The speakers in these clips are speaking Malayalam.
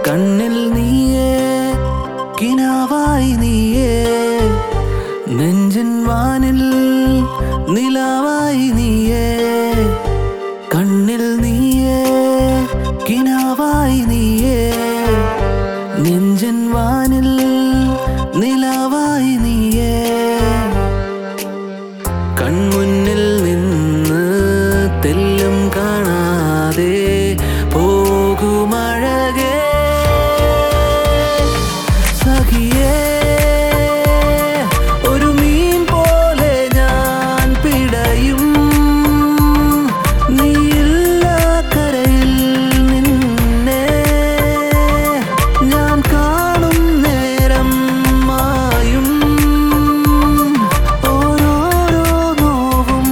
കണ്ണിൽ നീയേ കിനാവായി നീയേ നെഞ്ചിൻ വാനിൽ നിലാവായി നീയേ കണ്ണിൽ നീയേ കിനാവായി നീയേ നെഞ്ചിൻ വാനിൽ നിലാവായി നീയേ കൺമുന്നിൽ നിന്ന് തെല്ലും കാണാതെ പോകുമഴകേ സഖിയേ ഒരു മീൻ പോലെ ഞാൻ പിടയും നീയില്ല കരയിൽ നിന്നെ ഞാൻ കാണും നേരം മായും ഓരോരോ നോവും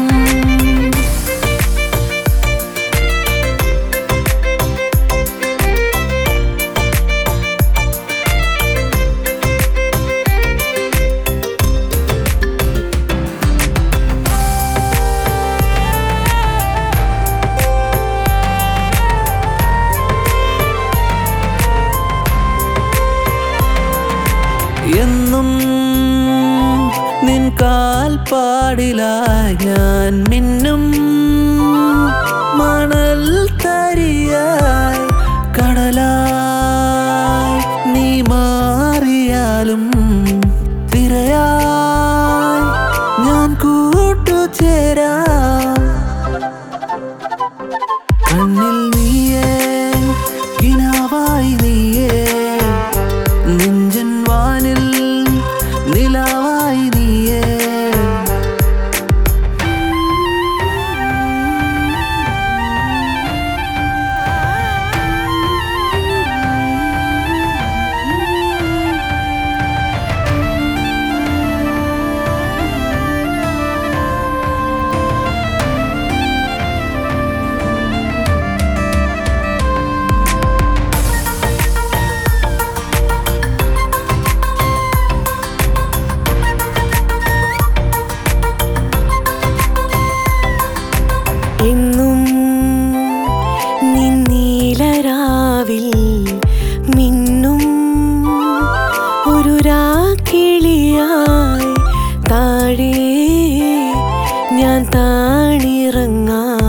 എന്നും നിൻ കാൽപ്പാടിലായി ഞാൻ മിന്നും മണൽ തരിയായി കടലായി നീ മാറിയാലും തിരയായി ഞാൻ കൂട്ടുചേരാം കണ്ണിൽ നീയേ കിനാവായി നീയേ നെഞ്ചിൻ വാനിൽ നിലാവായി നീയേ എന്നും നിന്നീലരാവിൽ മിന്നും ഒരു രാക്കിളിയായി താഴെ ഞാൻ താണിറങ്ങാം